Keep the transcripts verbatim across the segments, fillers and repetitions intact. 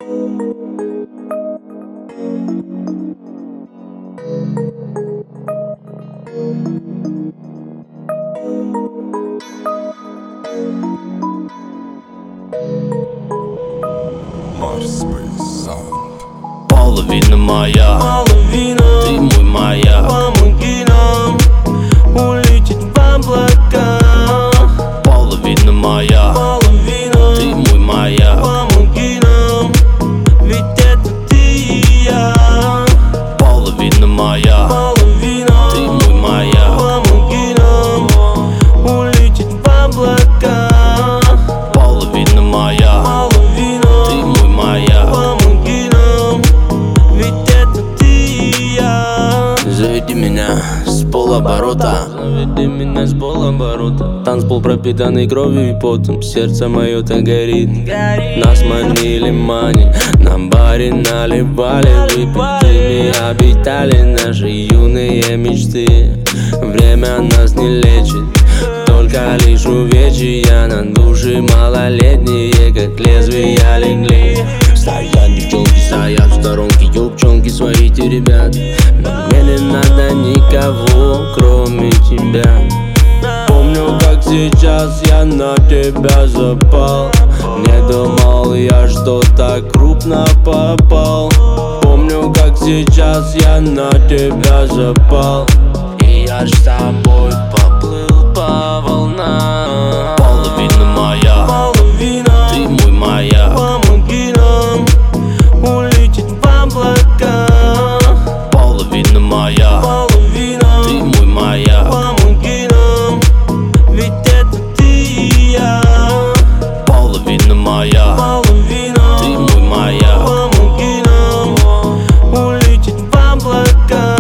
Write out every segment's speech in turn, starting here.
Половина моя, половина, ты мой маяк. помоги нам улететь в облака. Половина моя, Половина, ты мой маяк. помоги нам, ведь это ты и я. Половина моя, Половина, ты мой маяк. помоги нам улететь в облака. Половина моя, Половина, ты мой маяк. помоги нам, ведь это ты и я. Заведи меня с полоборота, заведи меня с полоборота. Танцпол пропитанный кровью и потом, сердце мое так горит. Нас манили мани, на баре наливали, выпитыми обитали наши юные мечты. Время нас не лечит, только лишь увечья на души малолетние, как лезвия легли. Стоят девчонки, стоят в сторонке, юбчонки своите ребят. Но мне не надо никого, кроме тебя. Помню, как сейчас я на тебя запал. Не думал я, что так крупно попал. Помню, как сейчас я на тебя запал. И я ж с тобой поплыл по волнам. Половина моя, Половина, ты мой маяк. помоги нам улететь в облака. Половина моя, Половина, ты мой маяк. помоги нам, ведь это ты и я. Половина моя, Половина, ты мой маяк. помоги нам улететь в облака.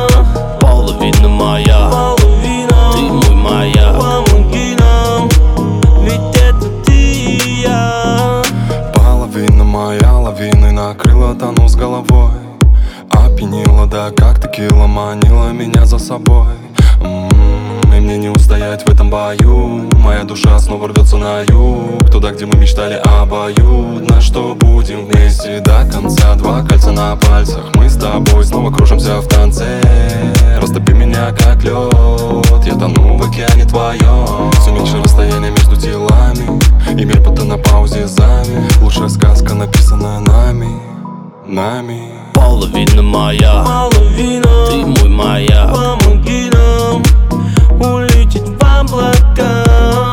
Половина моя, Половина, ты мой маяк. помоги нам, ведь это ты и я. Половина моя, лавиной накрыла, тону с головой. Опьянила, да как текила, манила меня за собой. М-м-м, и мне не устоять в этом бою. Моя душа снова рвется на юг, туда, где мы мечтали обоюдно, что будем вместе до конца. Два кольца на пальцах, мы с тобой снова кружимся в танце. Растопи меня как лед, я тону в океане твоем. Все меньше расстояние между телами, и мир будто на паузе замер. Лучшая сказка, написанная нами, нами. Половина моя, Половина, ты мой маяк. помоги нам улететь в облака.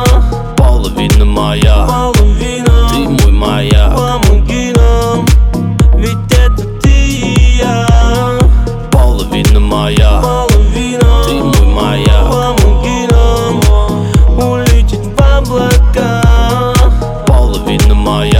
Половина моя, Половина, ты мой маяк. помоги нам, ведь это ты и я. Половина моя, Половина, ты мой маяк. помоги нам улететь в облака. Половина моя.